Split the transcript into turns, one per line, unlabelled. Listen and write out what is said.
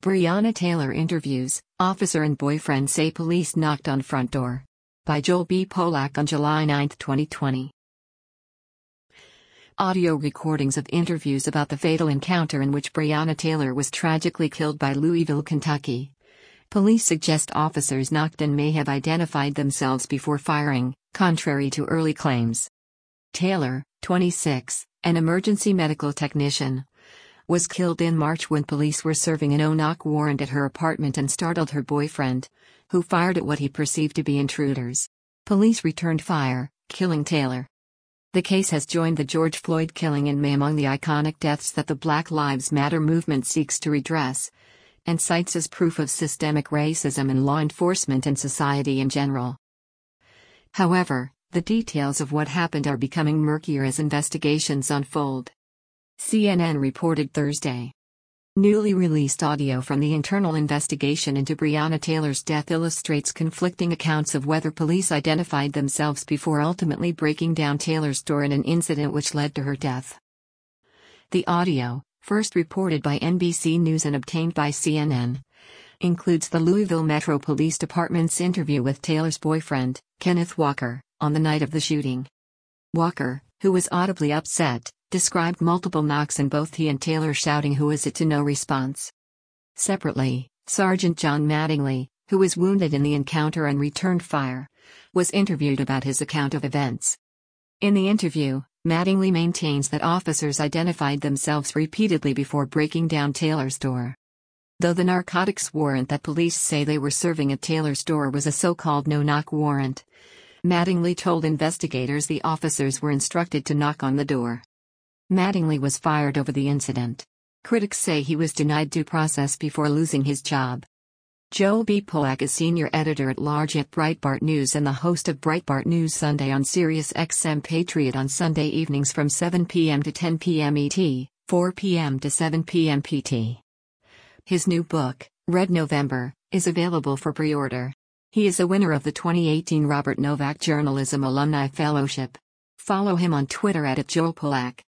Breonna Taylor interviews, officer and boyfriend say police knocked on front door. By Joel B. Polak on July 9, 2020. Audio recordings of interviews about the fatal encounter in which Breonna Taylor was tragically killed by Louisville, Kentucky. Police suggest officers knocked and may have identified themselves before firing, contrary to early claims. Taylor, 26, an emergency medical technician, was killed in March when police were serving a no-knock warrant at her apartment and startled her boyfriend, who fired at what he perceived to be intruders. Police returned fire, killing Taylor. The case has joined the George Floyd killing in May among the iconic deaths that the Black Lives Matter movement seeks to redress, and cites as proof of systemic racism in law enforcement and society in general. However, the details of what happened are becoming murkier as investigations unfold. CNN reported Thursday. Newly released audio from the internal investigation into Breonna Taylor's death illustrates conflicting accounts of whether police identified themselves before ultimately breaking down Taylor's door in an incident which led to her death. The audio, first reported by NBC News and obtained by CNN, includes the Louisville Metro Police Department's interview with Taylor's boyfriend, Kenneth Walker, on the night of the shooting. Walker, who was audibly upset, described multiple knocks and both he and Taylor shouting "Who is it?" to no response. Separately, Sergeant John Mattingly, who was wounded in the encounter and returned fire, was interviewed about his account of events. In the interview, Mattingly maintains that officers identified themselves repeatedly before breaking down Taylor's door. Though the narcotics warrant that police say they were serving at Taylor's door was a so-called no-knock warrant, Mattingly told investigators the officers were instructed to knock on the door. Mattingly was fired over the incident. Critics say he was denied due process before losing his job. Joel B. Polak is senior editor-at-large at Breitbart News and the host of Breitbart News Sunday on Sirius XM Patriot on Sunday evenings from 7 p.m. to 10 p.m. ET, 4 p.m. to 7 p.m. PT. His new book, Red November, is available for pre-order. He is a winner of the 2018 Robert Novak Journalism Alumni Fellowship. Follow him on Twitter @JoelPolak.